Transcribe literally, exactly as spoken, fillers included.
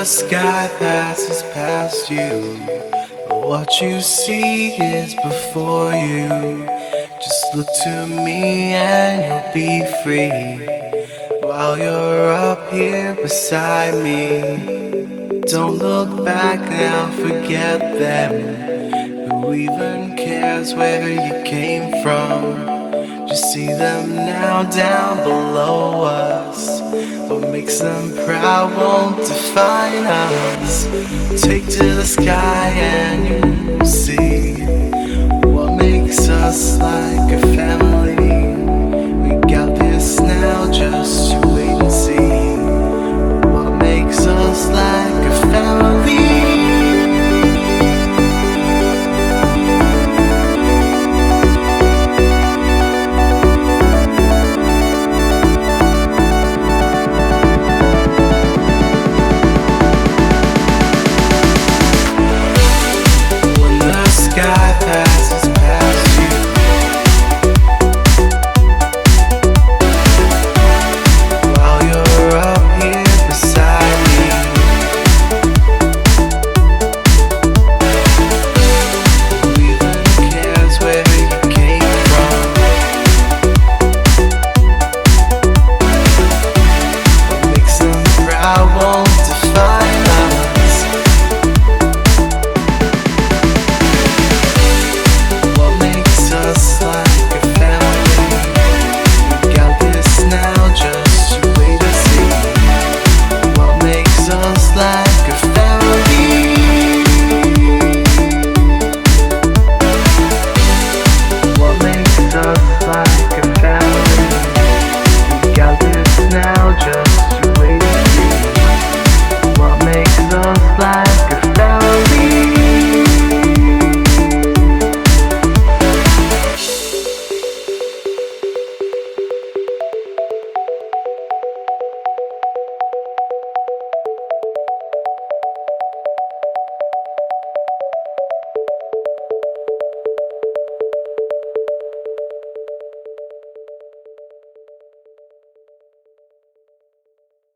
sky passes past you, but what you see is before you. Just look to me and you'll be free, while you're up here beside me. Don't look back now, forget them. Who even cares where you came from? Just see them now down below us. What makes them proud won't define us. Take to the sky and you'll see what makes us like a family.